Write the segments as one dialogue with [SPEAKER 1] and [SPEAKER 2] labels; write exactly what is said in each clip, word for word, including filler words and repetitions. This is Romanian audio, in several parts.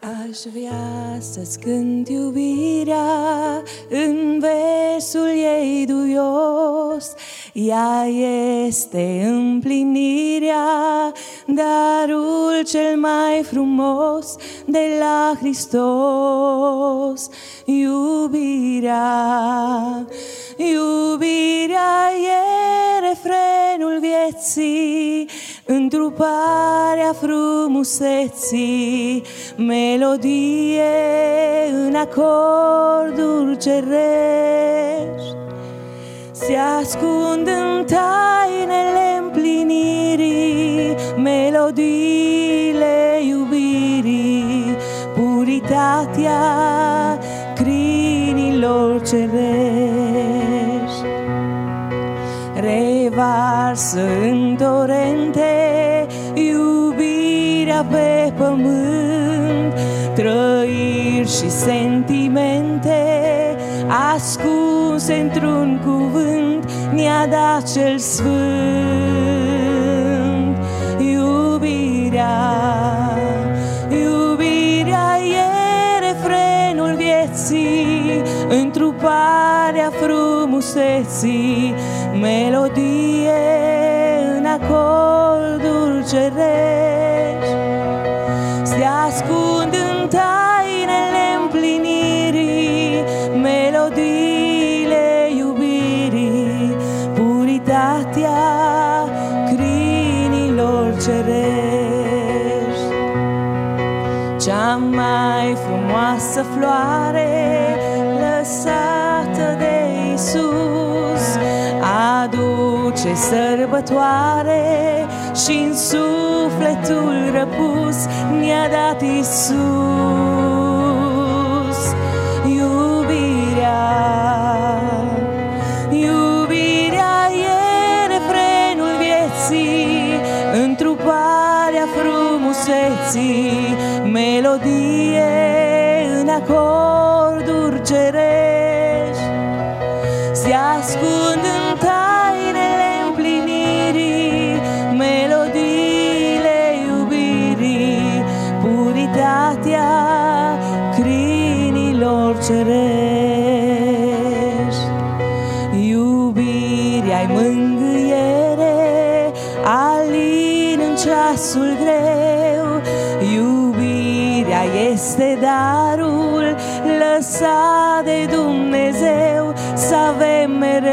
[SPEAKER 1] Aș vrea să-ți cânt iubirea în versul ei duios. Ea este împlinirea, darul cel mai frumos de la Hristos. Iubirea, iubirea e refrenul vieții, întruparea frumuseții, melodie în acorduri cerești. Se ascund în tainele împlinirii, melodiile iubirii, puritatea crinilor cerești. Revarsă în torente iubirea pe pământ, trăiri și sentimente ascunse într-un cuvânt ne-a dat cel sfânt. Iubirea, iubirea e refrenul vieții, întruparea frumuseții, melodie în acorduri cerești. Se ascund în tainele împlinirii, melodiile iubirii, puritatea crinilor cerești. Cea mai frumoasă floare lăsată de Iisus aduce sărbătoare și-n sufletul răpus ne-a dat Iisus. Iubirea, iubirea e refrenul vieții, întruparea frumuseții, melodie în acorduri cerești. Se ascund în tainele împlinirii, melodiile iubirii, puritatea crinilor cerești. Iubirea-i mângâiere, alin în ceasul greu. Iubirea este darul lăsat de Dumnezeu să avem mereu.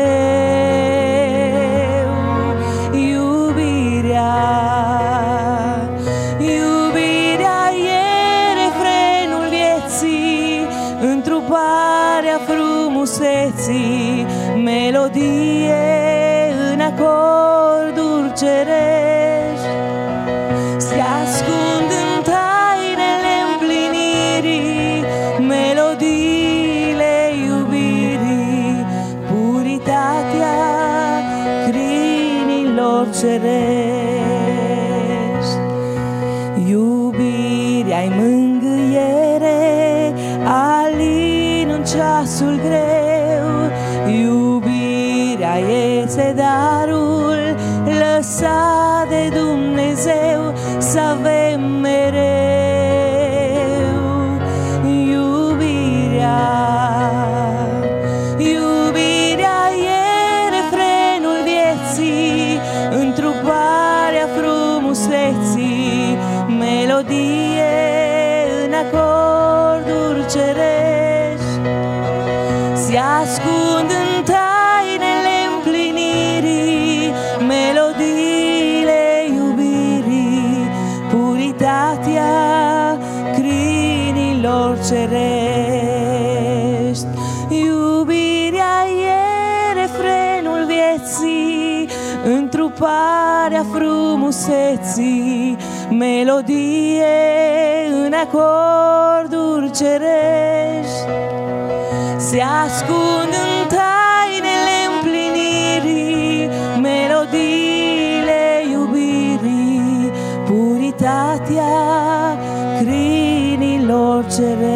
[SPEAKER 1] Iubirea, iubirea e refrenul vieții, întruparea frumuseții, melodie în acorduri cerești. Se ascund în tainele împlinirii, melodiile iubirii, puritatea crinilor cerești. Iubirea-i mângâiere, alin în ceasul greu. Iubirea este darul lăsat de Dumnezeu să avem mereu. Iubirea, iubirea e refrenul vieții, întruparea frumuseții, melodie în acorduri cerești. Se ascund în tainele împlinirii, melodiile iubirii, puritatea crinilor cerești. Iubirea e refrenul vieții, întruparea frumuseții, melodie în acorduri cerești. Se ascund în tainele împlinirii, melodiile iubirii, puritatea crinilor cerești.